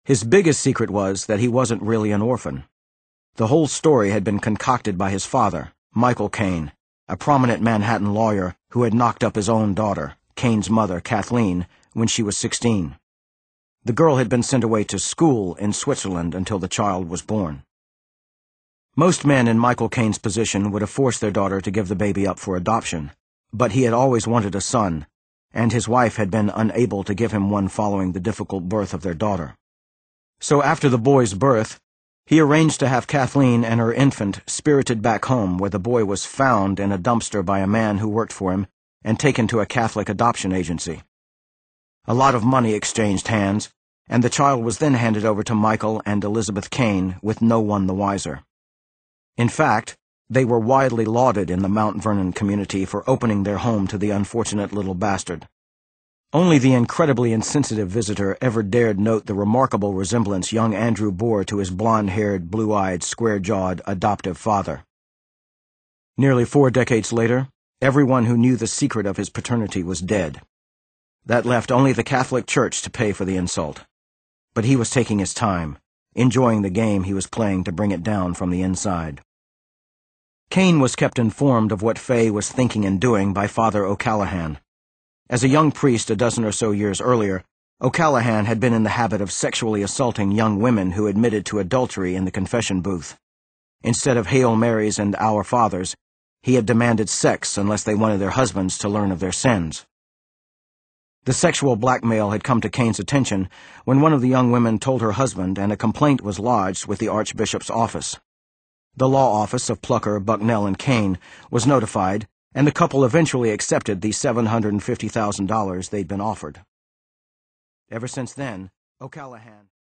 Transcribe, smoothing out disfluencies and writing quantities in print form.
His biggest secret was that he wasn't really an orphan. The whole story had been concocted by his father, Michael Caine, a prominent Manhattan lawyer who had knocked up his own daughter, Caine's mother, Kathleen, when she was 16. The girl had been sent away to school in Switzerland until the child was born. Most men in Michael Caine's position would have forced their daughter to give the baby up for adoption, but he had always wanted a son, and his wife had been unable to give him one following the difficult birth of their daughter. So after the boy's birth, he arranged to have Kathleen and her infant spirited back home, where the boy was found in a dumpster by a man who worked for him and taken to a Catholic adoption agency. A lot of money exchanged hands, and the child was then handed over to Michael and Elizabeth Caine, with no one the wiser. In fact, they were widely lauded in the Mount Vernon community for opening their home to the unfortunate little bastard. Only the incredibly insensitive visitor ever dared note the remarkable resemblance young Andrew bore to his blonde-haired, blue-eyed, square-jawed adoptive father. Nearly 4 decades later, everyone who knew the secret of his paternity was dead. That left only the Catholic Church to pay for the insult. But he was taking his time, enjoying the game he was playing to bring it down from the inside. Caine was kept informed of what Fay was thinking and doing by Father O'Callahan. As a young priest a dozen or so years earlier, O'Callahan had been in the habit of sexually assaulting young women who admitted to adultery in the confession booth. Instead of Hail Marys and Our Fathers, he had demanded sex unless they wanted their husbands to learn of their sins. The sexual blackmail had come to Caine's attention when one of the young women told her husband, and a complaint was lodged with the Archbishop's office. The law office of Plucker, Bucknell, and Caine was notified, and the couple eventually accepted the $750,000 they'd been offered. Ever since then, O'Callahan